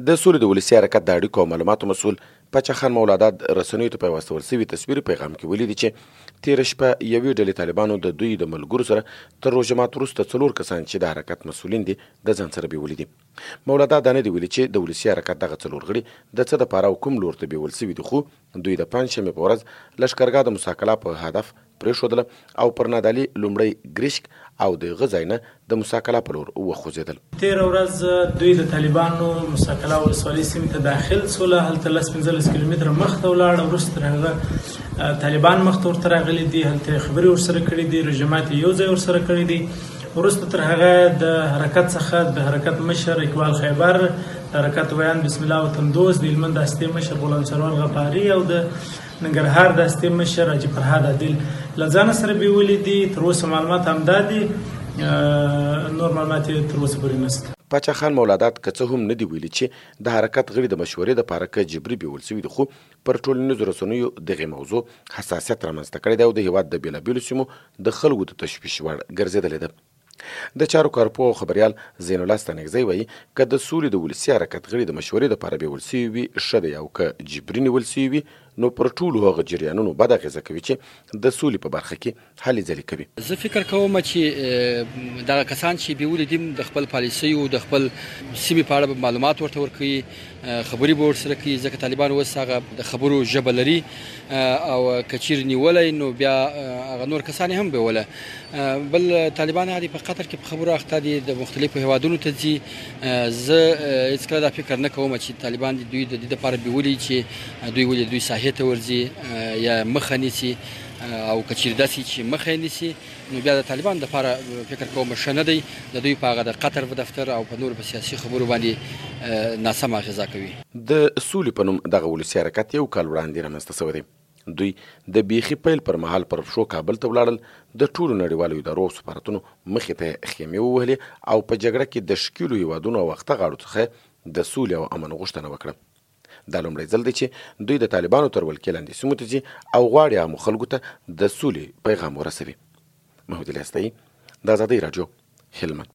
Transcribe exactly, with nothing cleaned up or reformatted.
د سولې د ولسي حرکت د اړیکو او معلوماتو مسؤل پاچا خان مولاداد رسنیو ته په واستول سوي تصویري پیغام کې ولیدي چې تېره شپه یوې ډلې طالبانو د دوی د ملګرو سره تر روژه مات وروسته څلور کسان چې د حرکت مسؤلین دي د ځان سره بیولي دي. مولاداد دا نه دي ویلي چې د ولسي حرکت دغه څلور غړي د څه دپاره او کوم لور ته بیول سوي دي، خو دوی د پنجشنبې په ورځ لښکرګاه د مساکلا په هدف پرېښودله او پر نادالي لومړی ګریشک او د هغه ځای نه د مساکلا په لور وخوځېدل. تېره ورځ دوی د طالبانو مساکلا ولسوالۍ سیمې ته داخل سوله، هلته لس پنځلس کیلومتره مخته ولاړه. وروسته تر هغه طالبان مخته ورته راغلي دي، هلته خبرې ورسره کړي دي، رژیمات یې یو ځای ورسره کړي دي. وروسته تر هغه د حرکت څخه د حرکت مشر اقبال خیبر، د حرکت ویان بسم الله وطندوس، د هلمند د هستې مشر غلام سروان غفاري او د ننګرهار د هستې مشر حاجي فرهاد عادل له ځانه سره بیولي دي. تر اوسه معلومات همدا دي، نور معلومات یې تر اوسه پورې نشته. پاچا خان مولاداد که څه هم نه دي ویلي چې د حرکت غړي د مشورې دپاره که جبري بیول سوي دي، خو پر ټولنیزو رسنیو دغې موضوع حساسیت رامنځته کړی دی او د هېواد د بېلابېلو سیمو د خلکو د تشویش وړ ګرځېدلې ده. د چارو کارپوه او خبریال زین الله ستانکزی وایي که د سولې د ولسي حرکت غړي د مشورې دپاره بیول سوي وي ښه دی، او که جبري نیول سوي وي نو پر ټولو هغه جریانونو بد اغېزه کوي چې د سولې په برخه کې هلې ځلې کوي. زه فکر کوم چې دغه کسان چې بیولي دي د خپل پالیسیو د خپل سیمې په اړه معلومات ورته ورکوي، خبرې به ورسره کوي، ځکه طالبان اوس هغه د خبرو ژبه لري او که چیرې نیولی نو بیا هغه نور کسان هم بیوله. بل طالبان هغه په قطر کې په خبرو اخته دي، د مختلفو هیوادونو ته ځي. زه هېڅکله دا فکر نه کوم چې طالبان دي دوی د دې دپاره بیولي چې دوی ولې دوی ساحې ته ورځي یا مخه نیسي، او که چیرې داسې چې مخه یې نیسي نو بیا د طالبان دپاره فکر کوم ښه نه دی. د دوی په هغه د قطر په دفتر او په نورو په سیاسي خبرو باندې ناسمه اغېزه کوي. د سولې په نوم دغه ولسي حرکت یو کال وړاندې رامنځته شوی دی. دوی د بیخي پیل پر مهال پر پښو کابل ته ولاړل، د ټولو نړیوالو ادارو او سفارتونو مخې ته خیمې ووهلې او په جګړه کې د ښکېلو هېوادونو او وخته غاړو څخه د سولې او امن غوښتنه وکړه. دا لومړی ځل دی چې دوی د طالبانو تر ولکې لاندې سیمو ته ځي او غواړي عامو خلکو ته د سولې پیغام ورسوي. محمود الیاس تایي، د ازادۍ راډیو، هلمند.